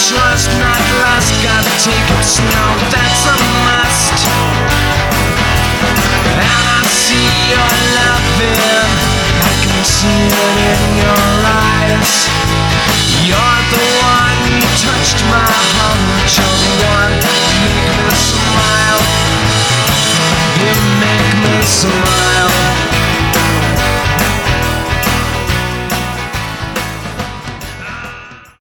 trust, not lust. Gotta take it slow, that's a must. And I see your loving, I can see it in your eyes. You're the one, you touched my heart. You're the one, you make me smile. You make me smile.